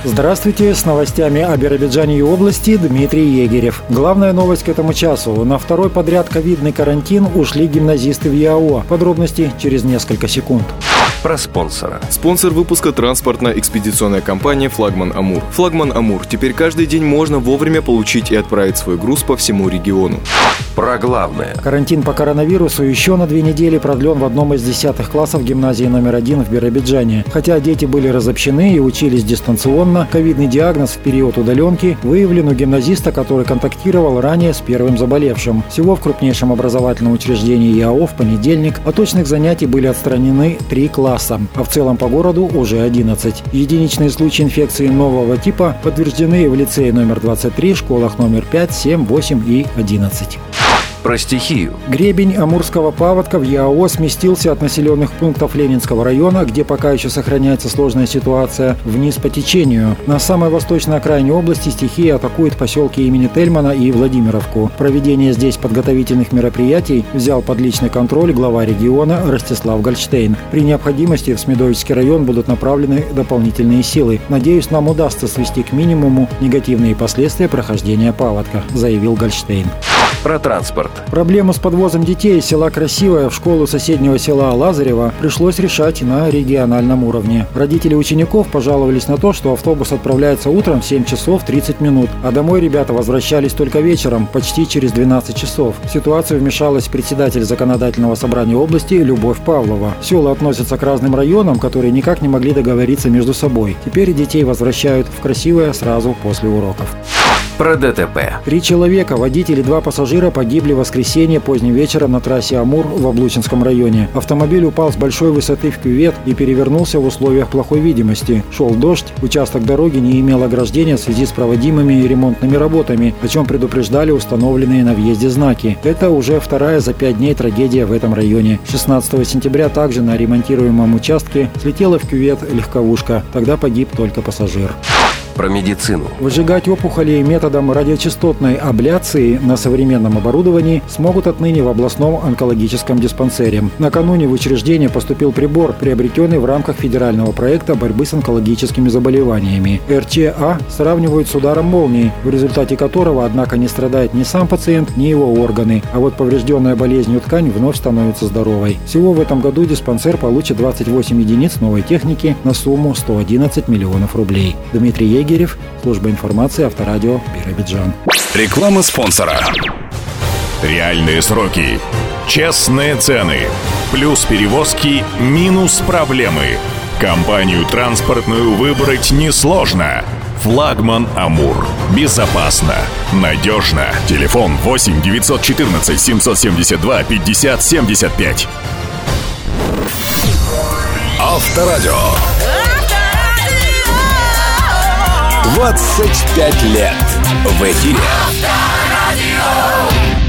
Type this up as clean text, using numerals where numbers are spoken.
Здравствуйте, с новостями о Биробиджане и области Дмитрий Егерев. Главная новость к этому часу. На второй подряд ковидный карантин ушли гимназисты в ЯО. Подробности через несколько секунд. Про спонсора. Спонсор выпуска — транспортно-экспедиционная компания «Флагман Амур». «Флагман Амур» теперь каждый день можно вовремя получить и отправить свой груз по всему региону. Про главное. Карантин по коронавирусу еще на 2 недели продлен в одном из 10 классов гимназии номер 1 в Биробиджане. Хотя дети были разобщены и учились дистанционно, ковидный диагноз в период удаленки выявлен у гимназиста, который контактировал ранее с первым заболевшим. Всего в крупнейшем образовательном учреждении ЯО в понедельник от очных занятий были отстранены 3 класса, а в целом по городу уже 11. Единичные случаи инфекции нового типа подтверждены в лицее номер 23, школах номер 5, 7, 8 и 11. Про стихию. Гребень амурского паводка в ЯО сместился от населенных пунктов Ленинского района, где пока еще сохраняется сложная ситуация, вниз по течению. На самой восточной окраине области стихия атакует поселки имени Тельмана и Владимировку. Проведение здесь подготовительных мероприятий взял под личный контроль глава региона Ростислав Гольштейн. При необходимости в Смедовический район будут направлены дополнительные силы. Надеюсь, нам удастся свести к минимуму негативные последствия прохождения паводка, заявил Гольштейн. Про транспорт. Проблему с подвозом детей из села Красивое в школу соседнего села Лазарева пришлось решать на региональном уровне. Родители учеников пожаловались на то, что автобус отправляется утром в 7 часов 30 минут, а домой ребята возвращались только вечером, почти через 12 часов. В ситуацию вмешалась председатель законодательного собрания области Любовь Павлова. Села относятся к разным районам, которые никак не могли договориться между собой. Теперь детей возвращают в Красивое сразу после уроков. Про ДТП. 3 человека, водитель и 2 пассажира погибли в воскресенье поздним вечером на трассе Амур в Облучинском районе. Автомобиль упал с большой высоты в кювет и перевернулся в условиях плохой видимости. Шел дождь, участок дороги не имел ограждения в связи с проводимыми ремонтными работами, о чем предупреждали установленные на въезде знаки. Это уже вторая за 5 дней трагедия в этом районе. 16 сентября также на ремонтируемом участке слетела в кювет легковушка. Тогда погиб только пассажир. Про медицину. Выжигать опухоли методом радиочастотной абляции на современном оборудовании смогут отныне в областном онкологическом диспансере. Накануне в учреждение поступил прибор, приобретенный в рамках федерального проекта борьбы с онкологическими заболеваниями. РЧА сравнивают с ударом молнии, в результате которого, однако, не страдает ни сам пациент, ни его органы, а вот поврежденная болезнью ткань вновь становится здоровой. Всего в этом году диспансер получит 28 единиц новой техники на сумму 111 миллионов рублей. Дмитрий Егерев, служба информации Авторадио Биробиджан. Реклама спонсора. Реальные сроки, честные цены, плюс перевозки, минус проблемы. Компанию транспортную выбрать несложно. «Флагман Амур». Безопасно, надежно. Телефон 8 914 772 50 75. Авторадио. 25 лет в эфире.